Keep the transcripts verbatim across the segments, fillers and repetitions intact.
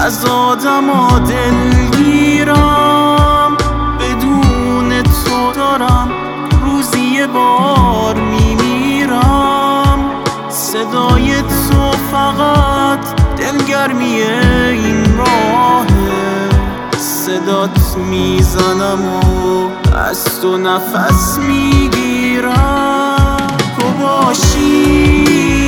از آدما دلگیرم، بدون تو دارم روزی یه بار میمیرم. صدای تو فقط دلگرمی این راهه، صدات میزنم و از تو نفس میگیرم. تو باشی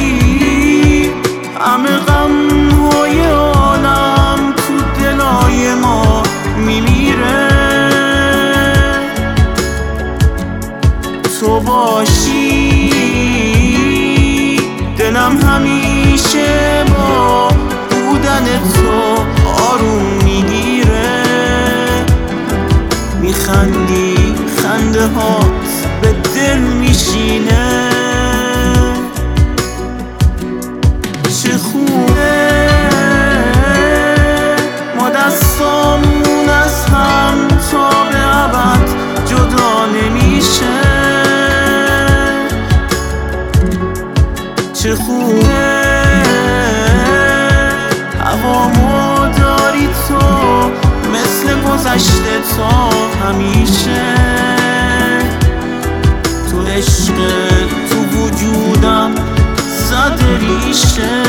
همه غمهای عالم تو دلای ما میمیره. تو باشی دلم همیشه با بودن تو آروم میگیره. میخندی خنده هات به دل میشینه. چه خوبه ما دستامون از هم تا به ابد جدا نمیشه. چه خوبه هوامو داری تو مثل گذشته تا همیشه. تو عشق تو وجودم زده ریشه.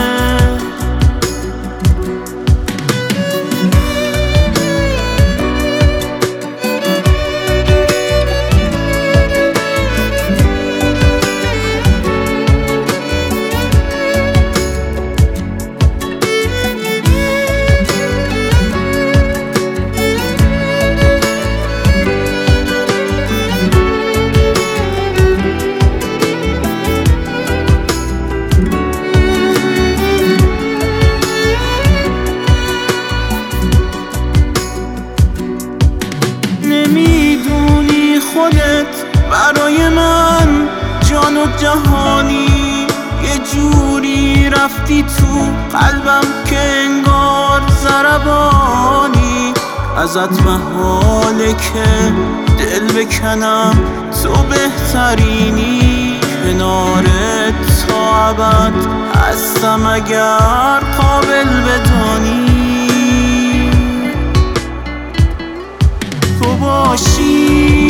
نمیدونی خودت برای من جان و جهانی، یه جوری رفتی تو قلبم که انگار ضربانی. ازت محاله که دل بکنم، تو بهترینی. کنارت تا ابد هستم اگر قابل بدانی. تو باشی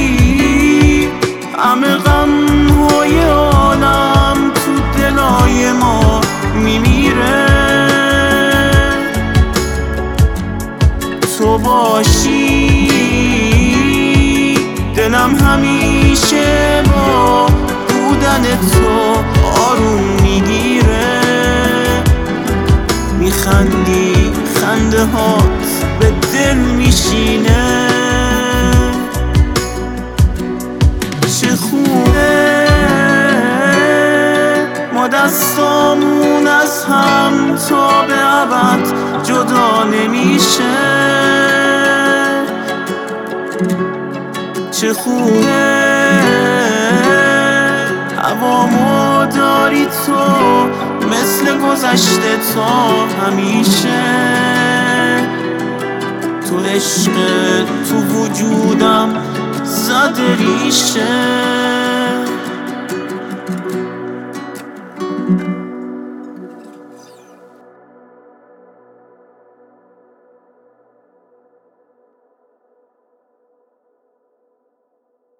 همه غمهای عالم تو دلای ما میمیره. تو باشی دلم همیشه با بودن تو آروم میگیره. میخندی خنده هات به دل میشینه. چه خوبه ما دستامون از هم تا به ابد جدا نمیشه. چه خوبه هوامو داری تو مثل گذشته تا همیشه. تو عشق تو وجودم زده ریشه.